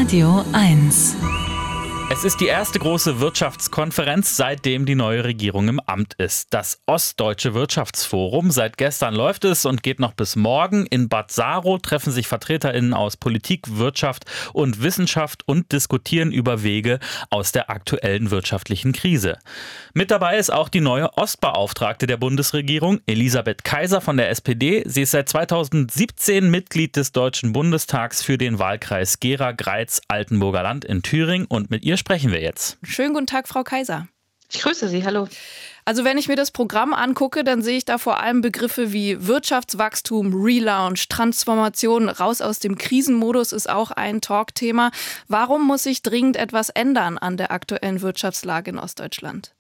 Radio 1. Es ist die erste große Wirtschaftskonferenz, seitdem die neue Regierung im Amt ist. Das Ostdeutsche Wirtschaftsforum. Seit gestern läuft es und geht noch bis morgen. In Bad Saro treffen sich VertreterInnen aus Politik, Wirtschaft und Wissenschaft und diskutieren über Wege aus der aktuellen wirtschaftlichen Krise. Mit dabei ist auch die neue Ostbeauftragte der Bundesregierung, Elisabeth Kaiser von der SPD. Sie ist seit 2017 Mitglied des Deutschen Bundestags für den Wahlkreis Gera-Greiz-Altenburger Land in Thüringen und mit ihr sprechen wir jetzt. Schönen guten Tag, Frau Kaiser. Ich grüße Sie, hallo. Also wenn ich mir das Programm angucke, dann sehe ich da vor allem Begriffe wie Wirtschaftswachstum, Relaunch, Transformation, raus aus dem Krisenmodus ist auch ein Talkthema. Warum muss sich dringend etwas ändern an der aktuellen Wirtschaftslage in Ostdeutschland?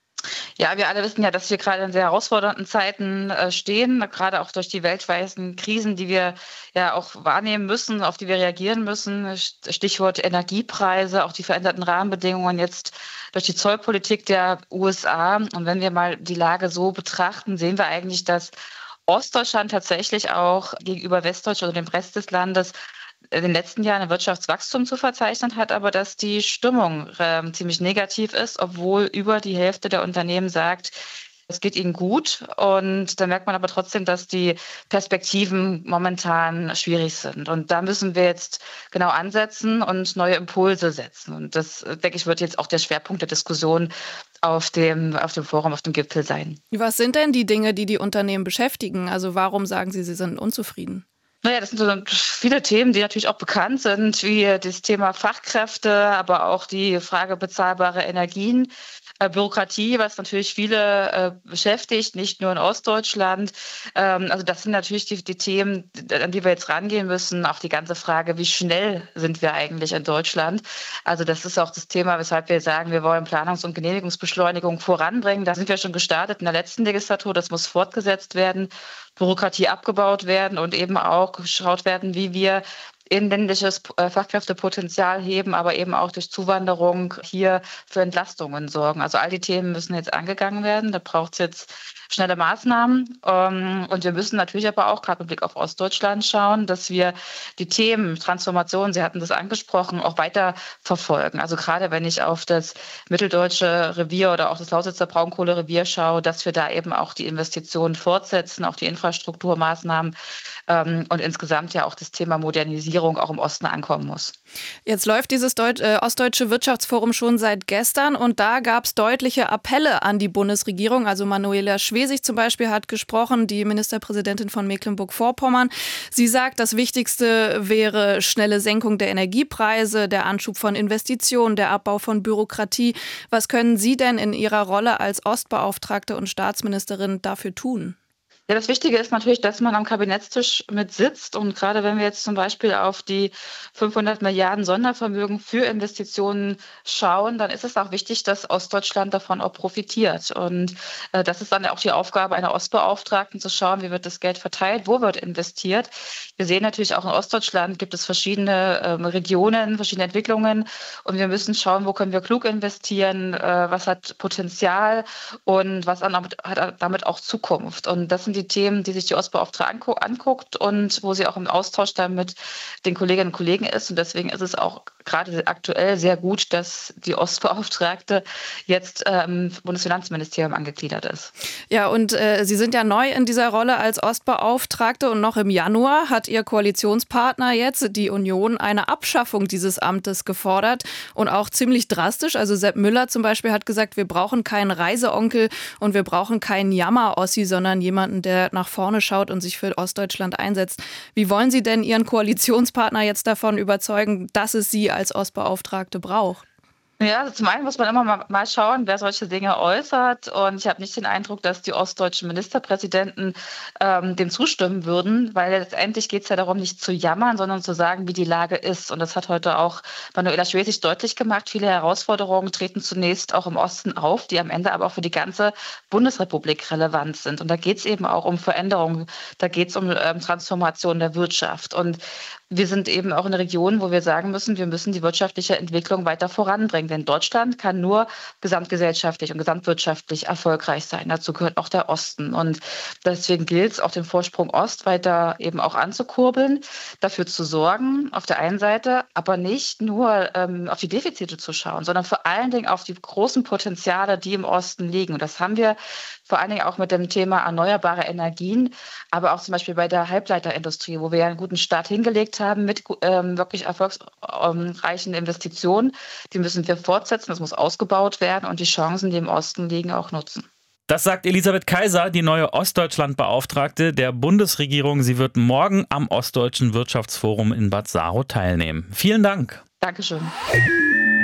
Ja, wir alle wissen ja, dass wir gerade in sehr herausfordernden Zeiten stehen, gerade auch durch die weltweiten Krisen, die wir ja auch wahrnehmen müssen, auf die wir reagieren müssen. Stichwort Energiepreise, auch die veränderten Rahmenbedingungen jetzt durch die Zollpolitik der USA. Und wenn wir mal die Lage so betrachten, sehen wir eigentlich, dass Ostdeutschland tatsächlich auch gegenüber Westdeutschland oder dem Rest des Landes in den letzten Jahren ein Wirtschaftswachstum zu verzeichnen hat, aber dass die Stimmung ziemlich negativ ist, obwohl über die Hälfte der Unternehmen sagt, es geht ihnen gut. Und da merkt man aber trotzdem, dass die Perspektiven momentan schwierig sind. Und da müssen wir jetzt genau ansetzen und neue Impulse setzen. Und das, denke ich, wird jetzt auch der Schwerpunkt der Diskussion auf dem Forum, auf dem Gipfel sein. Was sind denn die Dinge, die die Unternehmen beschäftigen? Also warum sagen Sie, sie sind unzufrieden? Naja, das sind so viele Themen, die natürlich auch bekannt sind, wie das Thema Fachkräfte, aber auch die Frage bezahlbare Energien, Bürokratie, was natürlich viele beschäftigt, nicht nur in Ostdeutschland. Also das sind natürlich die Themen, an die wir jetzt rangehen müssen. Auch die ganze Frage, wie schnell sind wir eigentlich in Deutschland? Also das ist auch das Thema, weshalb wir sagen, wir wollen Planungs- und Genehmigungsbeschleunigung voranbringen. Da sind wir schon gestartet in der letzten Legislatur. Das muss fortgesetzt werden, Bürokratie abgebaut werden und eben auch geschaut werden, wie wir inländisches Fachkräftepotenzial heben, aber eben auch durch Zuwanderung hier für Entlastungen sorgen. Also all die Themen müssen jetzt angegangen werden. Da braucht es jetzt schnelle Maßnahmen. Und wir müssen natürlich aber auch gerade mit Blick auf Ostdeutschland schauen, dass wir die Themen Transformation, Sie hatten das angesprochen, auch weiter verfolgen. Also gerade wenn ich auf das mitteldeutsche Revier oder auch das Lausitzer Braunkohlerevier schaue, dass wir da eben auch die Investitionen fortsetzen, auch die Infrastrukturmaßnahmen und insgesamt ja auch das Thema Modernisierung auch im Osten ankommen muss. Jetzt läuft dieses Ostdeutsche Wirtschaftsforum schon seit gestern und da gab es deutliche Appelle an die Bundesregierung. Also Manuela Schwesig zum Beispiel hat gesprochen, die Ministerpräsidentin von Mecklenburg-Vorpommern. Sie sagt, das Wichtigste wäre schnelle Senkung der Energiepreise, der Anschub von Investitionen, der Abbau von Bürokratie. Was können Sie denn in Ihrer Rolle als Ostbeauftragte und Staatsministerin dafür tun? Ja, das Wichtige ist natürlich, dass man am Kabinettstisch mit sitzt. Und gerade wenn wir jetzt zum Beispiel auf die 500 Milliarden Sondervermögen für Investitionen schauen, dann ist es auch wichtig, dass Ostdeutschland davon auch profitiert. Und das ist dann auch die Aufgabe einer Ostbeauftragten, zu schauen, wie wird das Geld verteilt, wo wird investiert. Wir sehen natürlich auch in Ostdeutschland gibt es verschiedene Regionen, verschiedene Entwicklungen. Und wir müssen schauen, wo können wir klug investieren, was hat Potenzial und was hat damit auch Zukunft. Und das sind die Themen, die sich die Ostbeauftragte anguckt und wo sie auch im Austausch dann mit den Kolleginnen und Kollegen ist. Und deswegen ist es auch gerade aktuell sehr gut, dass die Ostbeauftragte jetzt im Bundesfinanzministerium angegliedert ist. Ja, und Sie sind ja neu in dieser Rolle als Ostbeauftragte und noch im Januar hat Ihr Koalitionspartner jetzt, die Union, eine Abschaffung dieses Amtes gefordert und auch ziemlich drastisch. Also Sepp Müller zum Beispiel hat gesagt, wir brauchen keinen Reiseonkel und wir brauchen keinen Jammer-Ossi, sondern jemanden, der nach vorne schaut und sich für Ostdeutschland einsetzt. Wie wollen Sie denn Ihren Koalitionspartner jetzt davon überzeugen, dass es Sie als Ostbeauftragte braucht? Ja, also zum einen muss man immer mal schauen, wer solche Dinge äußert. Und ich habe nicht den Eindruck, dass die ostdeutschen Ministerpräsidenten dem zustimmen würden, weil letztendlich geht es ja darum, nicht zu jammern, sondern zu sagen, wie die Lage ist. Und das hat heute auch Manuela Schwesig deutlich gemacht. Viele Herausforderungen treten zunächst auch im Osten auf, die am Ende aber auch für die ganze Bundesrepublik relevant sind. Und da geht es eben auch um Veränderungen, da geht es um Transformation der Wirtschaft. Und wir sind eben auch in einer Region, wo wir sagen müssen, wir müssen die wirtschaftliche Entwicklung weiter voranbringen. Denn Deutschland kann nur gesamtgesellschaftlich und gesamtwirtschaftlich erfolgreich sein. Dazu gehört auch der Osten. Und deswegen gilt es auch, den Vorsprung Ost weiter eben auch anzukurbeln, dafür zu sorgen, auf der einen Seite, aber nicht nur auf die Defizite zu schauen, sondern vor allen Dingen auf die großen Potenziale, die im Osten liegen. Und das haben wir vor allen Dingen auch mit dem Thema erneuerbare Energien, aber auch zum Beispiel bei der Halbleiterindustrie, wo wir ja einen guten Start hingelegt haben mit wirklich erfolgsreichen Investitionen. Die müssen wir fortsetzen, das muss ausgebaut werden und die Chancen, die im Osten liegen, auch nutzen. Das sagt Elisabeth Kaiser, die neue Ostdeutschland-Beauftragte der Bundesregierung. Sie wird morgen am Ostdeutschen Wirtschaftsforum in Bad Saro teilnehmen. Vielen Dank. Dankeschön.